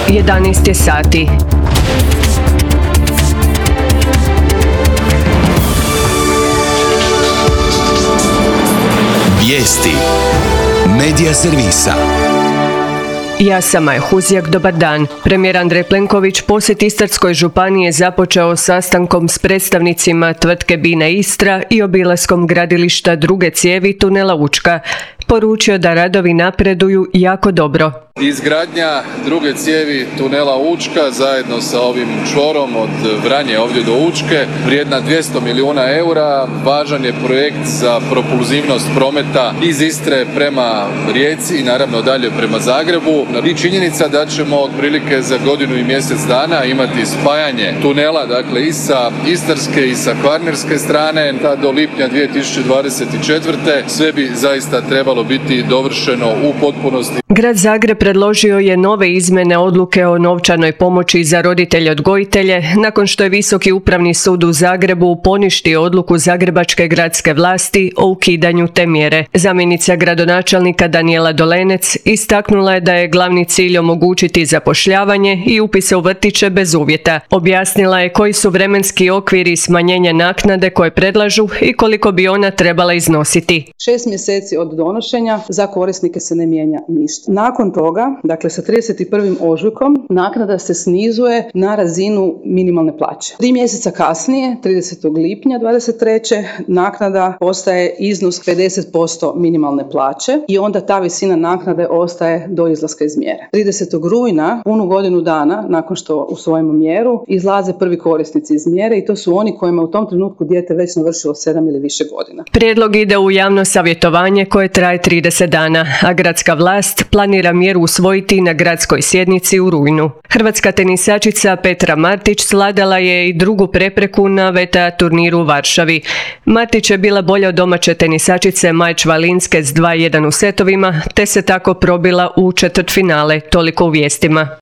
11 je sati. Vijesti Medija servisa. Ja sam Maja Huzjak, dobar dan. Premijer Andrej Plenković posjet Istarskoj županiji je započeo sastankom s predstavnicima tvrtke Bina Istra i obilaskom gradilišta druge cijevi tunela Učka. Poručio da radovi napreduju jako dobro. Izgradnja druge cijevi tunela Učka zajedno sa ovim čvorom od Vranje ovdje do Učke vrijedna 200 milijuna eura. Važan je projekt za propulzivnost prometa iz Istre prema Rijeci i naravno dalje prema Zagrebu. I činjenica da ćemo otprilike za godinu i mjesec dana imati spajanje tunela, dakle i sa istarske i sa kvarnerske strane, do lipnja 2024. Sve bi zaista trebalo biti dovršeno u potpunosti. Grad Zagreb predložio je nove izmjene odluke o novčanoj pomoći za roditelje odgojitelje nakon što je Visoki upravni sud u Zagrebu poništio odluku zagrebačke gradske vlasti o ukidanju te mjere. Zamjenica gradonačelnika Danijela Dolenec istaknula je da je glavni cilj omogućiti zapošljavanje i upise u vrtiće bez uvjeta. Objasnila je koji su vremenski okviri smanjenja naknade koje predlažu i koliko bi ona trebala iznositi. 6 mjeseci od donošenja za korisnike se ne mijenja ništa. Nakon toga, dakle sa 31. ožujkom, naknada se snizuje na razinu minimalne plaće. 3 mjeseca kasnije, 30. lipnja 2023. naknada postaje iznos 50% minimalne plaće i onda ta visina naknade ostaje do izlaska iz mjere. 30. rujna, punu godinu dana nakon što usvojimo mjeru, izlaze prvi korisnici iz mjere i to su oni kojima u tom trenutku dijete već navršilo 7 ili više godina. Prijedlog ide u javno savjetovanje koje traje 30 dana, a gradska vlast planira mjeru usvojiti na gradskoj sjednici u rujnu. Hrvatska tenisačica Petra Martić svladala je i drugu prepreku na VTA turniru u Varšavi. Martić je bila bolja od domaće tenisačice Maje Čvalinske s 2:1 u setovima, te se tako probila u četvrtfinale, toliko u vijestima.